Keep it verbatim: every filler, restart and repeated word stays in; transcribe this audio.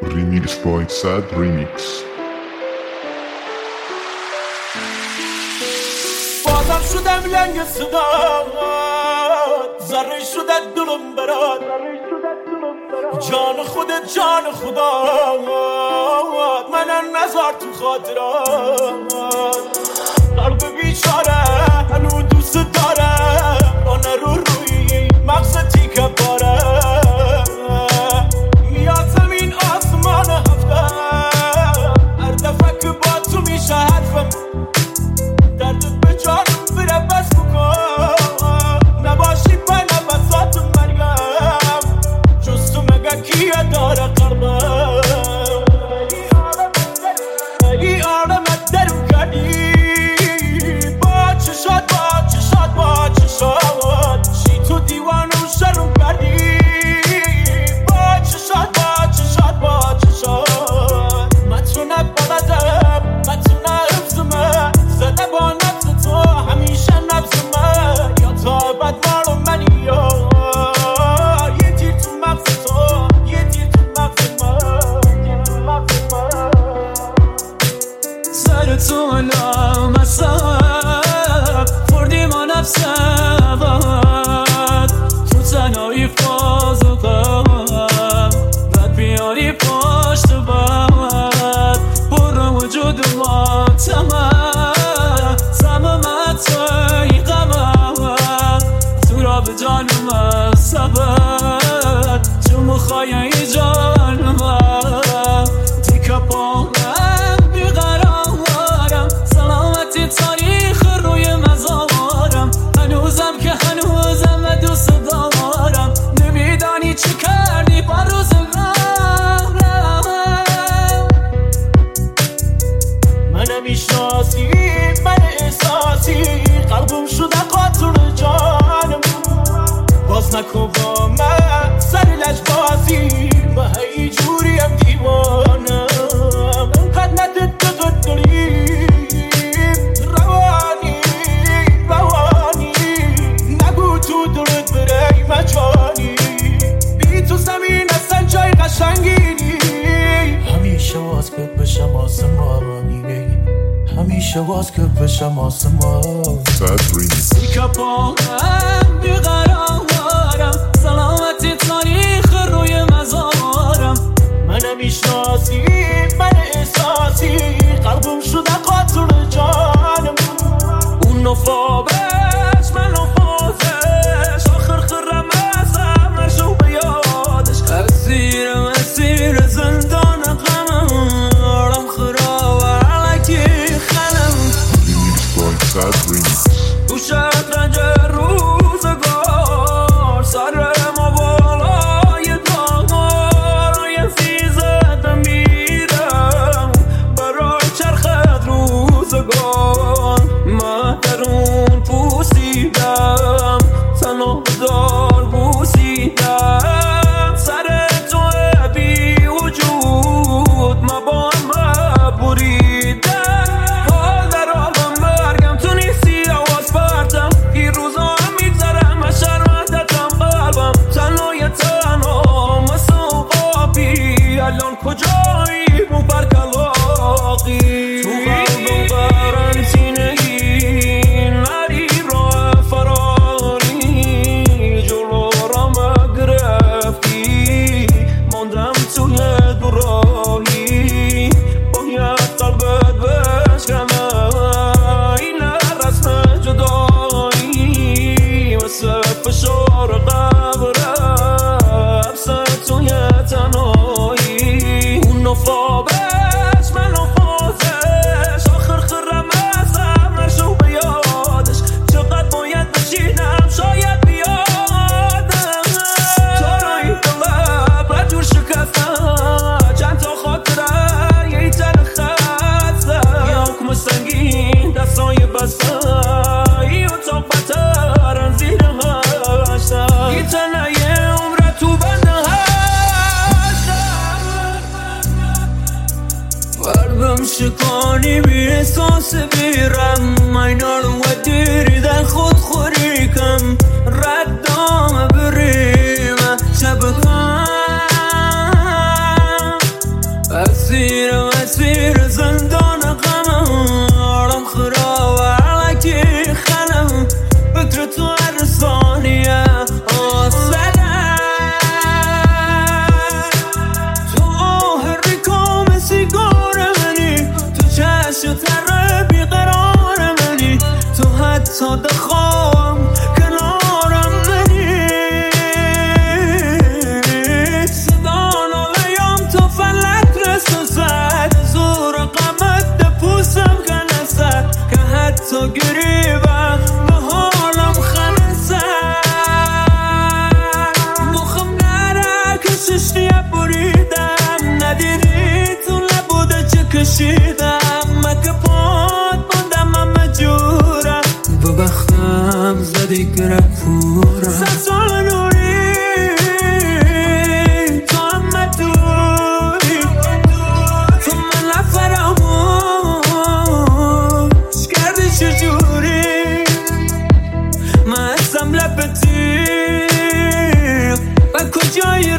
Remix by Sad Remix. بازم شدم لنگ صدات، ذره شده دلم برات، جان خودت جان خدات، منم نذار تو خاطرات. قلب بیچاره هنو دوست داره، رانه رو روی مغز تیکه باره، میاد زمین آسمان هفته، هر دفعه که با تو میشه حرفم، دردت به جانم بره بس بکن، نباشی با نفسات مرگم، جز تو مگه کیه داره قلبم. ای آرامت درم کردی با چشات، با چشات، با چشات، چی تو دیوانم شروع کردی با چشات، با چشات، با چشات. متونه بلدم، متونه حفظمه، زده با نفس تو همیشه نفسمه، یا تا بد مارو منی، یا یه تیر تو مغز تو، یه تیر تو مغز من، تیر تو مغز من. سر تو لامصب خوردی ما نفس عبد، تو تنهایی فاز و غم، بد بیاری پشت بد، برو وجود ما تمام، زمم توی غمم، تو را به جانم سبت، تو مخوای جانم دیگه باهم بیقرارم، سلامتی تاریخ روی مزارم، هنوزم که هنوزم و دوست دارم، نمیدانی چی کردی با روزگارم. منو میشناسی، من احساسی، قلبم شده قاطر جانم، باز نکن با من سر لجبازی، من هی جوریم دیوانم، خدمت تو تو داریم روانی روانی، نگو تو دلت بره مجانی، بی تو زمین اصلا جای قشنگی، همیشه واز که بشم آسمانی، همیشه واز که بشم آسمان. Sad Remix. دیگه با هم بیقرارم، سلامتی تاریخ روی مزارم، منو میشناسی، من احساسی، قلبم شده قاطر جانم، اون نفابش من نفازش، آخر خرم ازم نشو به یادش، اسیرم اسیر زندان غمم، آرام خراب علکی خنم. Remix by Sad Remix. تو شطرنج روزگار زدی گرفورم سال نوری تو هم مدوری تو من نفراموش کردی چجوری من هستم لب تیغ و کجایی